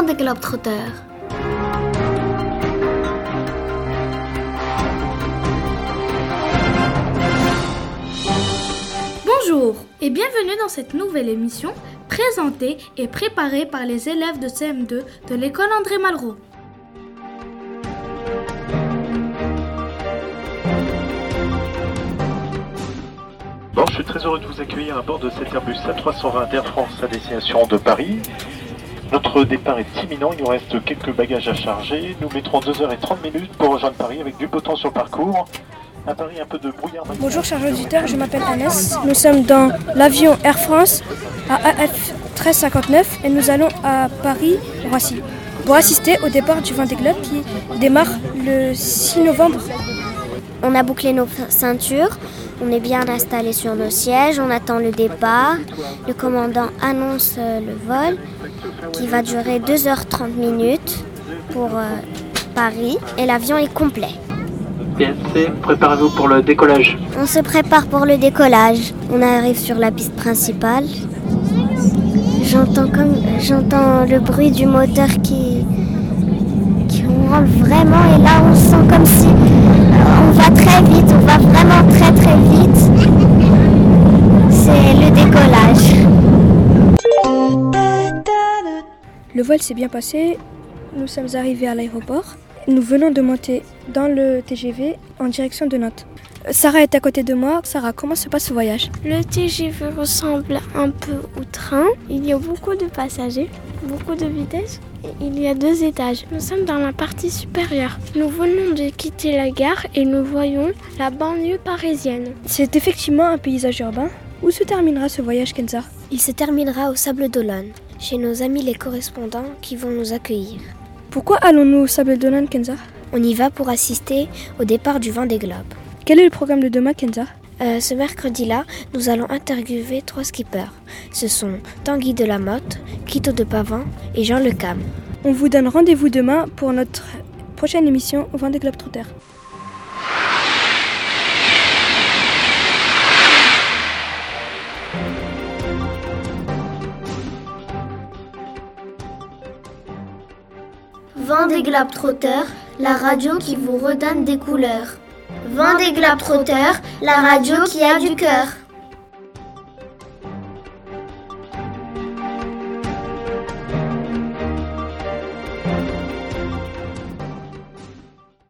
Vendée Globetrotter. Bonjour et bienvenue dans cette nouvelle émission présentée et préparée par les élèves de CM2 de l'école André Malraux. Bon, je suis très heureux de vous accueillir à bord de cet Airbus A320 d'Air France à destination de Paris. Notre départ est imminent, il nous reste quelques bagages à charger. Nous mettrons 2h30 pour rejoindre Paris avec du beau temps sur le parcours. À Paris, un peu de brouillard. Bonjour chers auditeurs, je m'appelle Anas. Nous sommes dans l'avion Air France AF 1359 et nous allons à Paris-Roissy pour assister au départ du Vendée Globe qui démarre le 6 novembre. On a bouclé nos ceintures, on est bien installé sur nos sièges, on attend le départ. Le commandant annonce le vol qui va durer 2h30 pour Paris et l'avion est complet. PNC, préparez-vous pour le décollage. On se prépare pour le décollage. On arrive sur la piste principale. J'entends le bruit du moteur qui rentre vraiment et là on sent comme si on va très vite, on va vraiment très très vite. C'est le décollage. Le vol s'est bien passé, nous sommes arrivés à l'aéroport. Nous venons de monter dans le TGV en direction de Nantes. Sarah est à côté de moi. Sarah, comment se passe ce voyage ? Le TGV ressemble un peu au train. Il y a beaucoup de passagers, beaucoup de vitesse. Il y a 2 étages. Nous sommes dans la partie supérieure. Nous venons de quitter la gare et nous voyons la banlieue parisienne. C'est effectivement un paysage urbain. Où se terminera ce voyage, Kenza ? Il se terminera au Sable d'Olonne, chez nos amis les correspondants qui vont nous accueillir. Pourquoi allons-nous au Sable d'Olonne, Kenza ? On y va pour assister au départ du Vendée Globe. Quel est le programme de demain, Kenza ? Ce mercredi-là, nous allons interviewer 3 skippers. Ce sont Tanguy Delamotte, Quito de Pavin et Jean Le Cam. On vous donne rendez-vous demain pour notre prochaine émission au Vendée Globetrotter. Vendée Globetrotter, la radio qui vous redonne des couleurs. Vendée Globetrotter, la radio qui a du cœur.